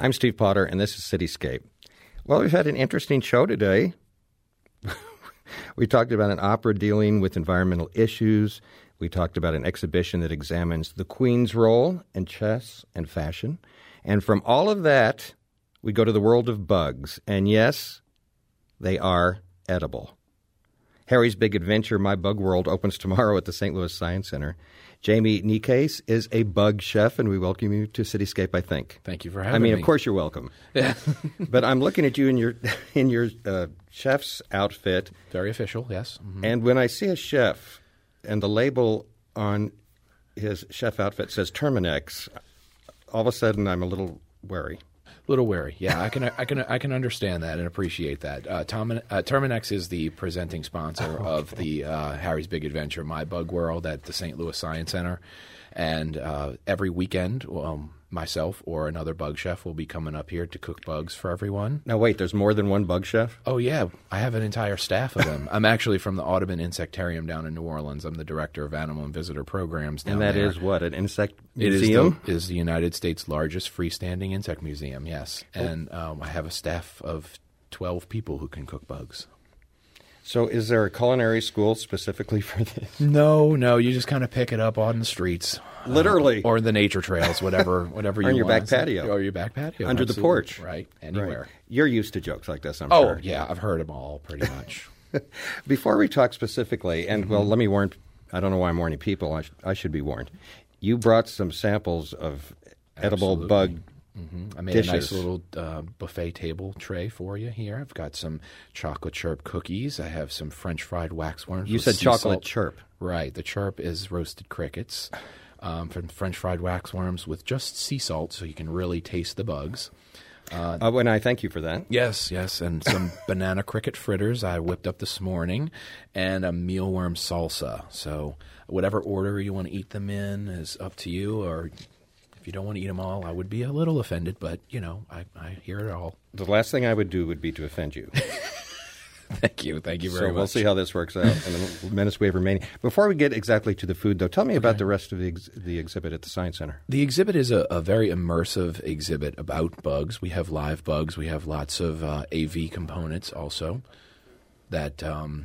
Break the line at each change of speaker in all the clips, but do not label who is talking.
I'm Steve Potter, and this is Cityscape. Well, we've had an interesting show today. We talked about an opera dealing with environmental issues. We talked about an exhibition that examines the Queen's role in chess and fashion. And from all of that, we go to the world of bugs. And yes, they are edible. Harry's Big Adventure, My Bug World, opens tomorrow at the St. Louis Science Center. Jamie Nikes is a bug chef, and we welcome you to Cityscape, I think.
Thank you for having me.
Of course you're welcome.
Yeah.
But I'm looking at you in your chef's outfit.
Very official, yes. Mm-hmm.
And when I see a chef and the label on his chef outfit says Terminex, all of a sudden I'm a little wary.
Little wary, yeah. I can understand that and appreciate that. Terminex is the presenting sponsor of the Harry's Big Adventure, My Bug World at the St. Louis Science Center, and every weekend, myself or another bug chef will be coming up here to cook bugs for everyone.
Now wait, there's more than one bug chef?
Oh yeah, I have an entire staff of them. I'm actually from the Audubon Insectarium down in New Orleans. I'm the director of animal and visitor programs down there.
And that is what, an insect museum?
It is the United States' largest freestanding insect museum, yes. And I have a staff of 12 people who can cook bugs.
So is there a culinary school specifically for this?
No, you just kind of pick it up on the streets.
Literally.
Or the nature trails, whatever you want.
On your back patio.
Or your back patio.
Under the porch.
Right, anywhere.
Right. You're used to jokes like this, I'm sure.
Oh, yeah, I've heard them all pretty much.
Before we talk specifically, and well, let me warn, I don't know why I'm warning people, I should be warned. You brought some samples of edible bug
Mm-hmm. I made
dishes.
a nice little buffet table tray for you here. I've got some chocolate chirp cookies. I have some French fried waxworms.
You said chocolate chirp.
Right. The chirp is roasted crickets from French fried waxworms with just sea salt so you can really taste the bugs.
And I thank you for that.
Yes. And some banana cricket fritters I whipped up this morning, and a mealworm salsa. So whatever order you want to eat them in is up to you, or if you don't want to eat them all, I would be a little offended, but, I hear it all.
The last thing I would do would be to offend you.
Thank you very much.
So we'll see how this works out in the minutes we have remaining. Before we get exactly to the food, though, tell me about the rest of the exhibit at the Science Center.
The exhibit is a very immersive exhibit about bugs. We have live bugs. We have lots of AV components also that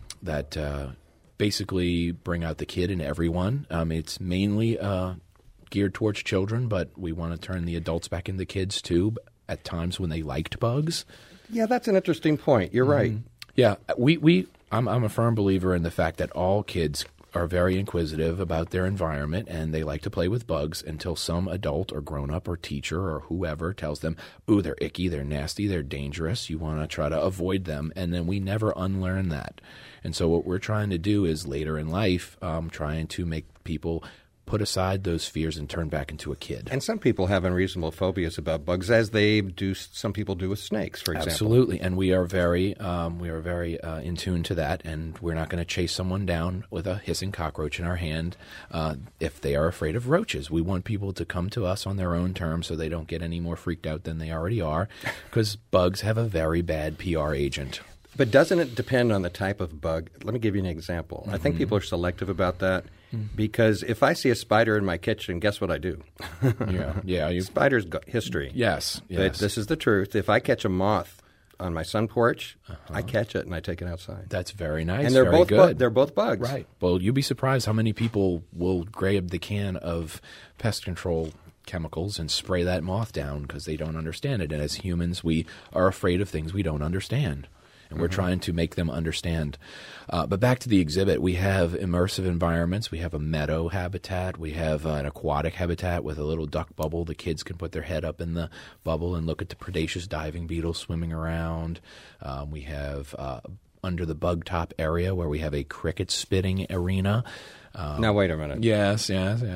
basically bring out the kid in everyone. It's mainly geared towards children, but we want to turn the adults back into kids too at times when they liked bugs.
Yeah, that's an interesting point. You're right.
Yeah, I'm a firm believer in the fact that all kids are very inquisitive about their environment, and they like to play with bugs until some adult or grown-up or teacher or whoever tells them, ooh, they're icky, they're nasty, they're dangerous, you want to try to avoid them, and then we never unlearn that. And so what we're trying to do is later in life, trying to make people put aside those fears and turn back into a kid.
And some people have unreasonable phobias about bugs, as some people do with snakes, for example.
Absolutely, and we are very in tune to that, and we're not going to chase someone down with a hissing cockroach in our hand if they are afraid of roaches. We want people to come to us on their own terms so they don't get any more freaked out than they already are, because bugs have a very bad PR agent.
But doesn't it depend on the type of bug? Let me give you an example. I think people are selective about that because if I see a spider in my kitchen, guess what I do?
Yeah.
Spiders got history.
Yes.
But this is the truth. If I catch a moth on my sun porch, I catch it and I take it outside.
That's very nice.
And they're
very
both
good.
They're both bugs.
Right. Well, you'd be surprised how many people will grab the can of pest control chemicals and spray that moth down because they don't understand it. And as humans, we are afraid of things we don't understand. And we're trying to make them understand. But back to the exhibit, we have immersive environments. We have a meadow habitat. We have an aquatic habitat with a little duck bubble. The kids can put their head up in the bubble and look at the predaceous diving beetles swimming around. We have under the bug top area where we have a cricket spitting arena.
Now, wait a minute.
Yes.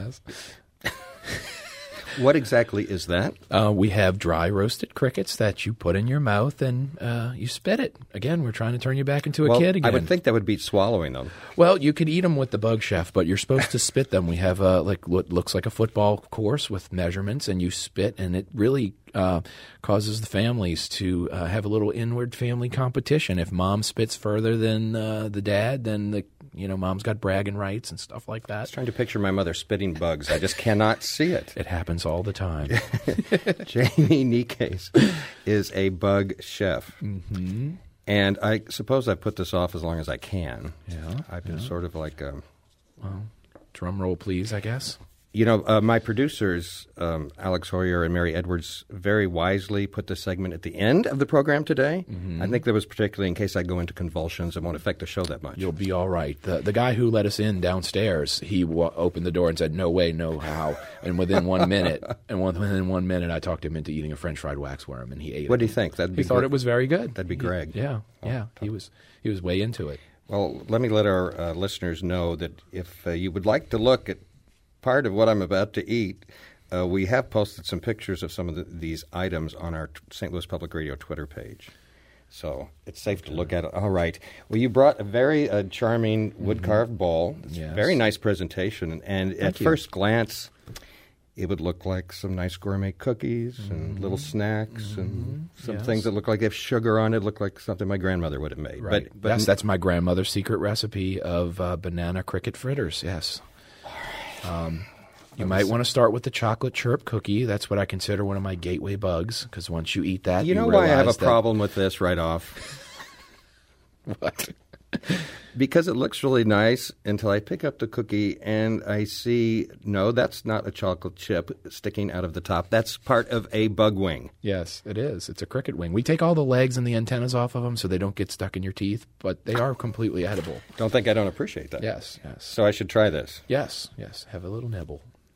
What exactly is that?
We have dry roasted crickets that you put in your mouth and you spit it. Again, we're trying to turn you back into a kid again.
I would think that would beat swallowing them.
Well, you could eat them with the bug chef, but you're supposed to spit them. We have what looks like a football course with measurements, and you spit, and it really causes the families to have a little inward family competition. If mom spits further than the dad, then Mom's got bragging rights and stuff like
I was
that.
trying to picture my mother spitting bugs. I just cannot see it.
It happens all the time.
Jamie Nikes is a bug chef. Mm-hmm. And I suppose I put this off as long as I can.
Yeah.
I've been sort of like...
Drum roll, please, I guess.
My producers, Alex Hoyer and Mary Edwards, very wisely put this segment at the end of the program today. Mm-hmm. I think that was particularly in case I go into convulsions and won't affect the show that much.
You'll be all right. The guy who let us in downstairs, he opened the door and said, "No way, no how." And within 1 minute, I talked him into eating a French fried waxworm, and he ate it.
What do you think?
He thought it was very good.
That'd be Greg.
Yeah. He was way into it.
Well, let me let our listeners know that if you would like to look at part of what I'm about to eat, we have posted some pictures of some of these items on our St. Louis Public Radio Twitter page. So it's safe to look at it. All right. Well, you brought a very charming wood-carved bowl. It's a very nice presentation. And at first glance, it would look like some nice gourmet cookies and little snacks and some things that look like they have sugar on it, look like something my grandmother would have made.
Right.
But
yes, that's my grandmother's secret recipe of banana cricket fritters, yes. You might want to start with the chocolate chirp cookie. That's what I consider one of my gateway bugs, because once you eat that,
you know why I have a problem with this right off?
What?
Because it looks really nice until I pick up the cookie and I see, no, that's not a chocolate chip sticking out of the top. That's part of a bug wing.
Yes, it is. It's a cricket wing. We take all the legs and the antennas off of them so they don't get stuck in your teeth, but they are completely edible.
Don't think I don't appreciate that.
Yes.
So I should try this.
Yes. Have a little nibble.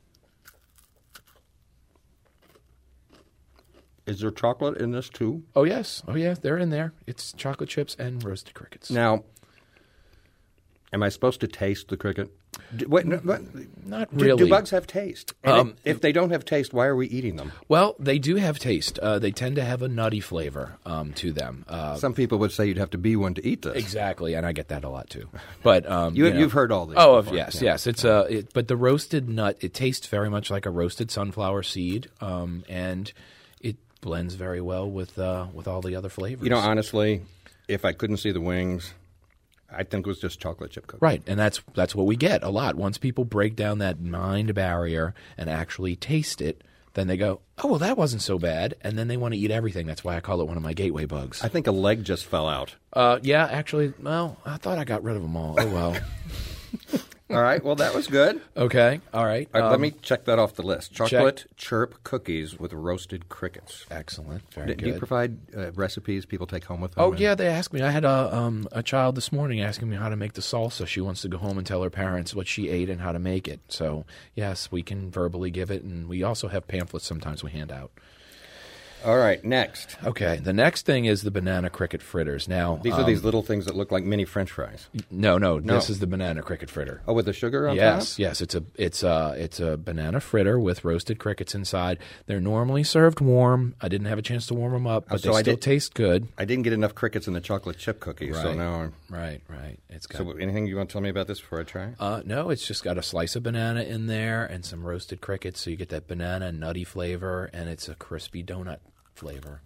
Is there chocolate in this too?
Oh, yes. Oh, yeah, they're in there. It's chocolate chips and roasted crickets.
Now, am I supposed to taste the cricket?
Not really.
Do bugs have taste? And if they don't have taste, why are we eating them?
Well, they do have taste. They tend to have a nutty flavor to them.
Some people would say you'd have to be one to eat this.
Exactly, and I get that a lot too. But
you've heard all these.
Oh,
before.
yes. It's but the roasted nut, it tastes very much like a roasted sunflower seed, and it blends very well with all the other flavors.
Honestly, if I couldn't see the wings, I think it was just chocolate chip cookie.
Right, and that's what we get a lot. Once people break down that mind barrier and actually taste it, then they go, "Oh, well, that wasn't so bad," and then they want to eat everything. That's why I call it one of my gateway bugs.
I think a leg just fell out.
Yeah, actually, well, I thought I got rid of them all. Oh, well.
All right, well, that was good.
Okay, all right.
Let me check that off the list. Chocolate chirp cookies with roasted crickets.
Excellent, very good.
Do you provide recipes people take home with them?
Oh, yeah, they ask me. I had a child this morning asking me how to make the salsa. She wants to go home and tell her parents what she ate and how to make it. So, yes, we can verbally give it, and we also have pamphlets sometimes we hand out.
All right, next.
Okay, the next thing is the banana cricket fritters. Now,
these are these little things that look like mini French fries.
No, this is the banana cricket fritter.
Oh, with the sugar on
top?
top?
Yes, it's a banana fritter with roasted crickets inside. They're normally served warm. I didn't have a chance to warm them up, but they still taste good.
I didn't get enough crickets in the chocolate chip cookie, so now
Right. It's got.
So, anything you want to tell me about this before I try?
No, it's just got a slice of banana in there and some roasted crickets, so you get that banana nutty flavor, and it's a crispy donut flavor.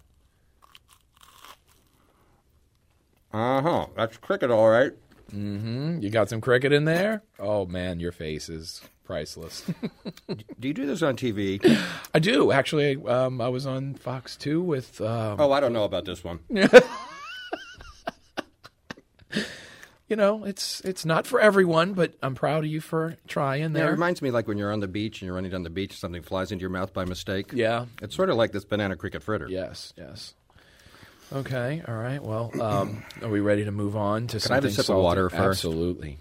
That's cricket, all right.
Mm-hmm. You got some cricket in there? Oh, man, your face is priceless.
Do you do this on TV?
I do, actually. I was on Fox 2 with...
I don't know about this one.
It's not for everyone, but I'm proud of you for trying there.
Yeah, it reminds me like when you're on the beach and you're running down the beach, something flies into your mouth by mistake.
Yeah.
It's sort of like this banana cricket fritter.
Yes. Okay, all right. Well, are we ready to move on to something
Can I have a sip of water first?
Absolutely.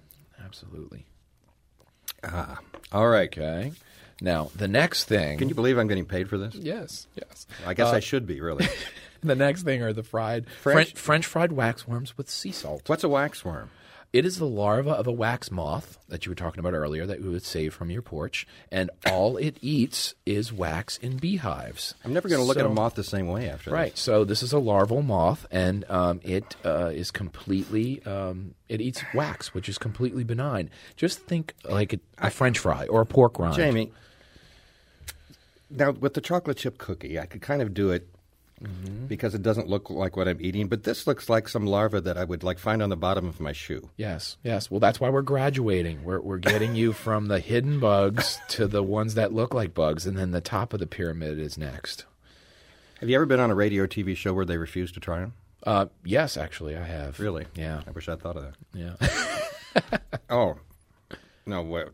All right.
Okay. Now, the next thing...
Can you believe I'm getting paid for this?
Yes.
I guess I should be, really.
The next thing are the French fried waxworms with sea salt.
What's a waxworm?
It is the larva of a wax moth that you were talking about earlier that you would save from your porch, and all it eats is wax in beehives.
I'm never going to look at a moth the same way after this.
Right. So this is a larval moth, and it is completely it eats wax, which is completely benign. Just think like a French fry or a pork rind.
Jamie, now with the chocolate chip cookie, I could kind of do it because it doesn't look like what I'm eating. But this looks like some larva that I would find on the bottom of my shoe.
Yes. Well, that's why we're graduating. We're getting you from the hidden bugs to the ones that look like bugs, and then the top of the pyramid is next.
Have you ever been on a radio or TV show where they refuse to try them?
Yes, actually, I have.
Really?
Yeah.
I wish I thought of that.
Yeah.
Oh. No, what?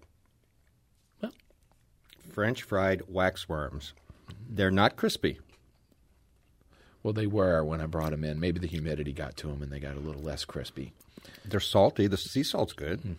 French fried waxworms. They're not crispy.
Well, they were when I brought them in. Maybe the humidity got to them and they got a little less crispy.
They're salty. The sea salt's good.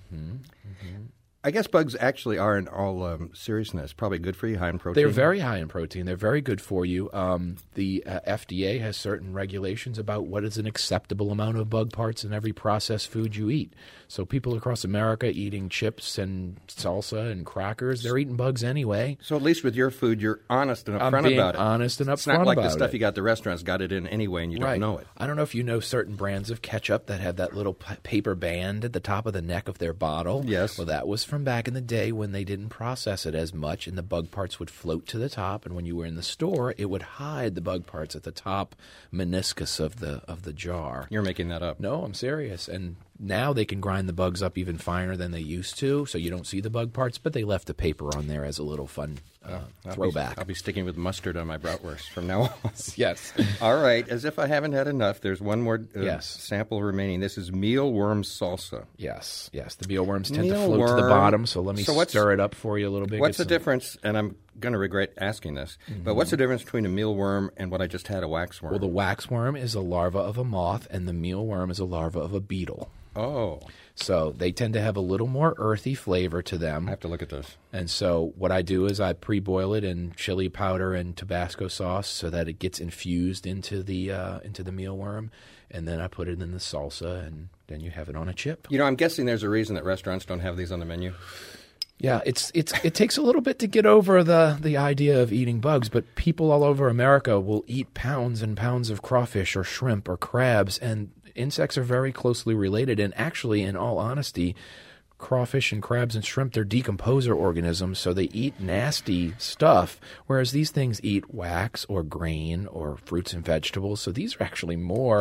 I guess bugs actually are, in all seriousness, probably good for you, high in protein.
They're very high in protein. They're very good for you. The FDA has certain regulations about what is an acceptable amount of bug parts in every processed food you eat. So people across America eating chips and salsa and crackers, they're eating bugs anyway.
So at least with your food, you're honest and upfront
I'm being
about it.
honest and upfront about it.
It's not like the stuff you got at the restaurants got it in anyway and you don't know it.
I don't know if you know certain brands of ketchup that have that little paper band at the top of the neck of their bottle.
Yes.
Well, that was from back in the day when they didn't process it as much and the bug parts would float to the top, and when you were in the store, it would hide the bug parts at the top meniscus of the jar.
You're making that up.
No, I'm serious. And now they can grind the bugs up even finer than they used to, so you don't see the bug parts, but they left the paper on there as a little fun throwback.
I'll be sticking with mustard on my bratwurst from now on.
Yes.
All right. As if I haven't had enough, there's one more sample remaining. This is mealworm salsa.
Yes. The mealworms tend to float to the bottom, so let me stir it up for you a little bit.
What's the difference, and I'm going to regret asking this, but what's the difference between a mealworm and what I just had, a waxworm?
Well, the waxworm is a larva of a moth, and the mealworm is a larva of a beetle.
Oh.
So they tend to have a little more earthy flavor to them.
I have to look at this.
And so what I do is I pre-boil it in chili powder and Tabasco sauce so that it gets infused into the mealworm, and then I put it in the salsa, and then you have it on a chip.
You know, I'm guessing there's a reason that restaurants don't have these on the menu.
Yeah, it takes a little bit to get over the idea of eating bugs, but people all over America will eat pounds and pounds of crawfish or shrimp or crabs, and insects are very closely related. And actually, in all honesty, crawfish and crabs and shrimp, they're decomposer organisms, so they eat nasty stuff, whereas these things eat wax or grain or fruits and vegetables. So these are actually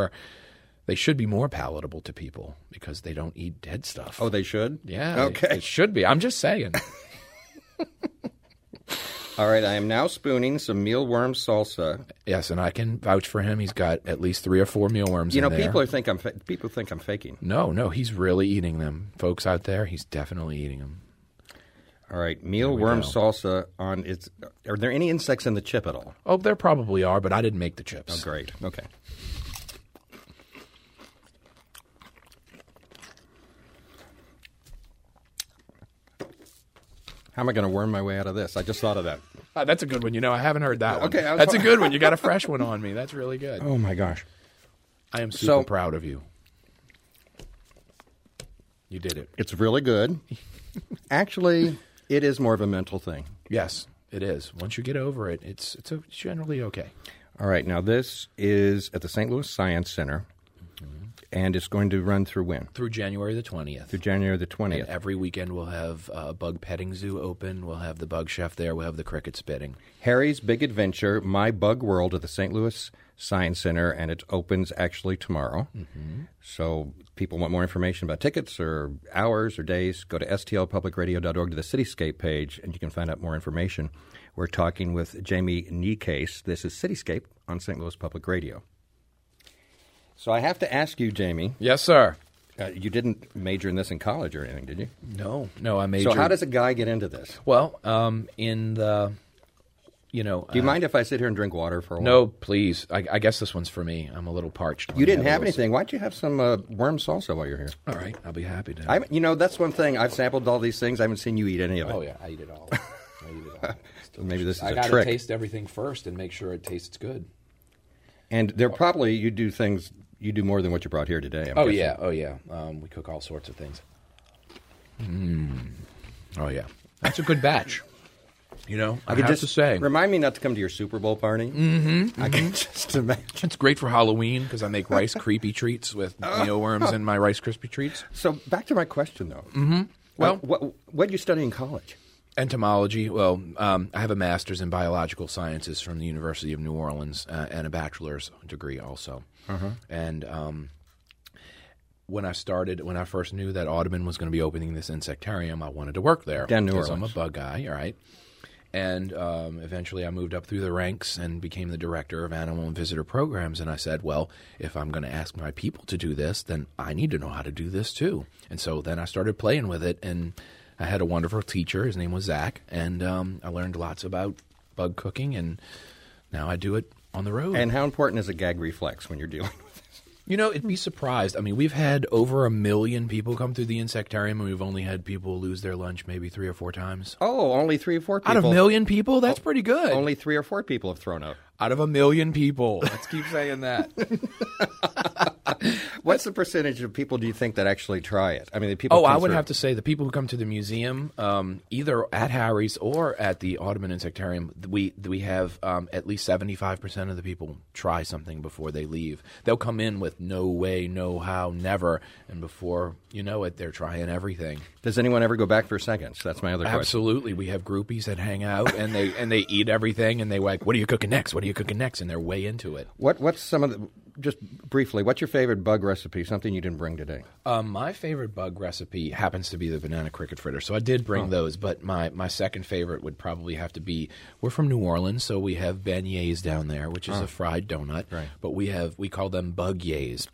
they should be more palatable to people because they don't eat dead stuff.
Oh, they should?
Yeah.
Okay.
It should be. I'm just saying.
All right, I am now spooning some mealworm salsa.
Yes, and I can vouch for him. He's got at least 3 or 4 mealworms in there.
People think I'm faking.
No, he's really eating them. Folks out there, he's definitely eating them.
All right, mealworm salsa on its... Are there any insects in the chip at all?
Oh, there probably are, but I didn't make the chips.
Oh, great. Okay. How am I going to worm my way out of this? I just thought of that.
That's a good one. I haven't heard that one.
Okay,
that's a good one. You got a fresh one on me. That's really good.
Oh, my gosh.
I am super proud of you. You did it.
It's really good. Actually, it is more of a mental thing.
Yes, it is. Once you get over it, it's generally okay.
All right. Now, this is at the St. Louis Science Center. And it's going to run through when?
Through January the 20th.
Through January the 20th.
And every weekend we'll have a bug petting zoo open. We'll have the bug chef there. We'll have the cricket spitting.
Harry's Big Adventure, My Bug World at the St. Louis Science Center, and it opens actually tomorrow. Mm-hmm. So people want more information about tickets or hours or days, go to stlpublicradio.org to the Cityscape page, and you can find out more information. We're talking with Jamie Niecase. This is Cityscape on St. Louis Public Radio. So I have to ask you, Jamie.
Yes, sir.
You didn't major in this in college or anything, did you?
No, I majored.
So how does a guy get into this?
Well, in the,
Do you mind if I sit here and drink water for a while?
No, please. I guess this one's for me. I'm a little parched.
You didn't have anything. Why don't you have some worm salsa while you're here?
All right, I'll be happy to.
That's one thing. I've sampled all these things. I haven't seen you eat any of it.
Oh, yeah, I eat it all.
So maybe this is a trick.
I got to taste everything first and make sure it tastes good.
And there probably you do more than what you brought here today.
Oh yeah. We cook all sorts of things. Oh yeah, that's a good batch. I have to say.
Remind me not to come to your Super Bowl party. Mm-hmm. I can just imagine.
It's great for Halloween because I make Rice Creepy treats with mealworms in my Rice Krispie treats.
So back to my question though.
Mm-hmm.
Well, what did you study in college?
Entomology. Well, I have a master's in biological sciences from the University of New Orleans and a bachelor's degree also. And when I first knew that Audubon was going to be opening this insectarium, I wanted to work there.
Down New Orleans.
I'm a bug guy, all right. And eventually I moved up through the ranks and became the director of animal and visitor programs. And I said, well, if I'm going to ask my people to do this, then I need to know how to do this too. And so then I started playing with it, and I had a wonderful teacher. His name was Zach, and I learned lots about bug cooking, and now I do it on the road.
And how important is a gag reflex when you're dealing with this?
You know, it'd be surprised. I mean, we've had over 1 million people come through the insectarium, and we've only had people lose their lunch maybe 3 or 4 times.
Oh, only 3 or 4 people.
Out of 1 million people? That's pretty good.
Only 3 or 4 people have thrown up.
Out of 1 million people. Let's keep saying that.
What's the percentage of people do you think that actually try it? I mean, the people.
Oh, I would have to say the people who come to the museum, either at Harry's or at the Audubon Insectarium, we have at least 75% of the people try something before they leave. They'll come in with no way, no how, never, and before you know it, they're trying everything.
Does anyone ever go back for seconds? That's my other question.
Absolutely. We have groupies that hang out and they eat everything, and they like, what are you cooking next? What are you cooking next? And they're way into it.
What's some of the, just briefly, what's your favorite bug recipe? Something you didn't bring today?
My favorite bug recipe happens to be the banana cricket fritter. So I did bring those, but my second favorite would probably have to be, we're from New Orleans, so we have beignets down there, which is a fried donut. Right. But we call them bug-yays,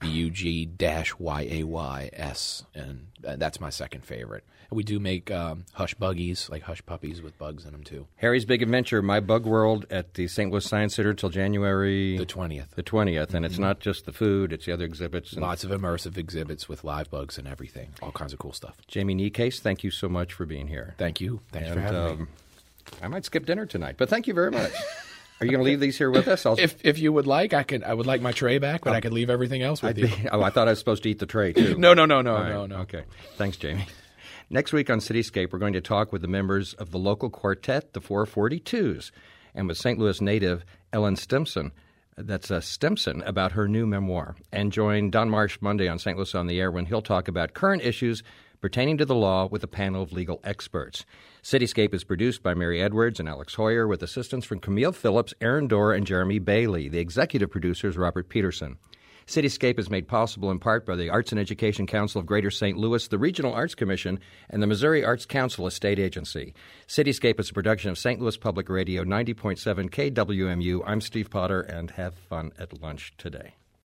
BUG-YAYS, and that's my second favorite. And we do make hush buggies, like hush puppies with bugs in them too.
Harry's Big Adventure, My Bug World at the St. Louis Science Center till January
the 20th.
The 20th, and it's not just the food; it's the other exhibits.
Lots of immersive exhibits with live bugs and everything, all kinds of cool stuff.
Jamie Niecase, thank you so much for being here.
Thank you. Thanks for having me.
I might skip dinner tonight, but thank you very much. Are you going to leave these here with us?
If you would like, I would like my tray back, but I could leave everything else with you.
I thought I was supposed to eat the tray too.
No.
Okay, thanks, Jamie. Next week on Cityscape, we're going to talk with the members of the local quartet, the 442s, and with St. Louis native Ellen Stimson. That's Stimson, about her new memoir. And join Don Marsh Monday on St. Louis on the Air when he'll talk about current issues pertaining to the law with a panel of legal experts. Cityscape is produced by Mary Edwards and Alex Hoyer with assistance from Camille Phillips, Aaron Dorr, and Jeremy Bailey. The executive producer is Robert Peterson. Cityscape is made possible in part by the Arts and Education Council of Greater St. Louis, the Regional Arts Commission, and the Missouri Arts Council, a state agency. Cityscape is a production of St. Louis Public Radio, 90.7 KWMU. I'm Steve Potter, and have fun at lunch today.